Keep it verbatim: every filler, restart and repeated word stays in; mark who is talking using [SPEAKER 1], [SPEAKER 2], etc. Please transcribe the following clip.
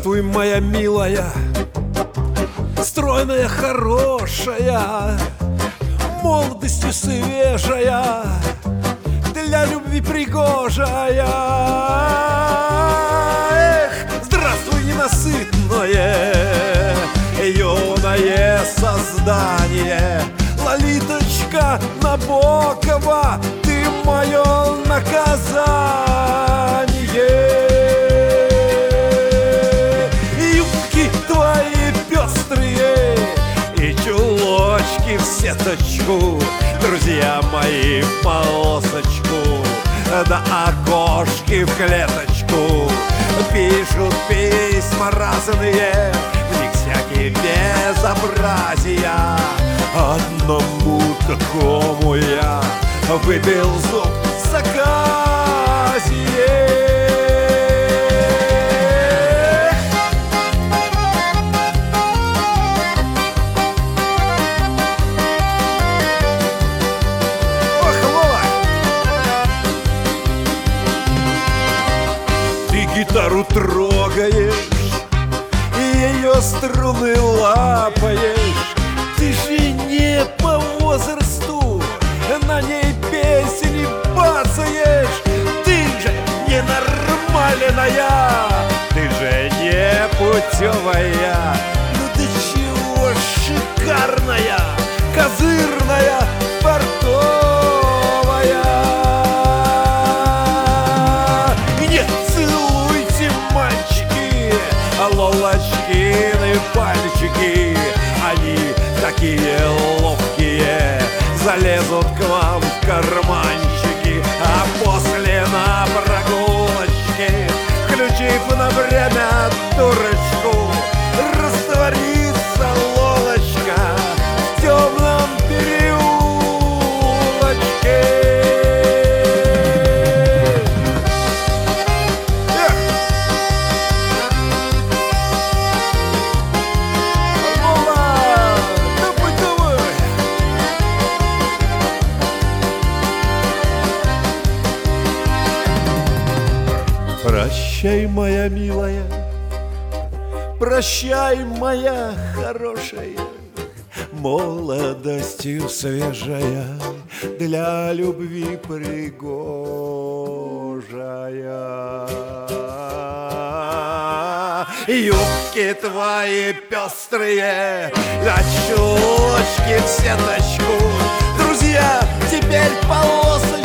[SPEAKER 1] Здравствуй, моя милая, стройная, хорошая, молодостью свежая, для любви пригожая. Эх, здравствуй, ненасытное, юное создание, Лолиточка Набокова, ты мое наказание. Юбки твои пестрые и чулочки в сеточку, друзья мои, в полосочку, да окошки в клеточку. Пишут письма разные, в них всякие безобразия. Одному такому я выбил зуб с оказией. Гитару трогаешь и ее струны лапаешь. Ты же не по возрасту на ней песни бацаешь. Ты же ненормальная, ты же не путевая. Ну ты чего шикарная, козырная, портовая. Лолочкины пальчики, они такие ловкие, залезут к вам в карманчики, а после на прогулочке, включив на время дурочку, растворится Лолочка в темном переулочке. Прощай, моя милая, прощай, моя хорошая, молодостью свежая, для любви пригожая. Юбки твои пестрые, да чулочки в сеточку, друзья, теперь полосы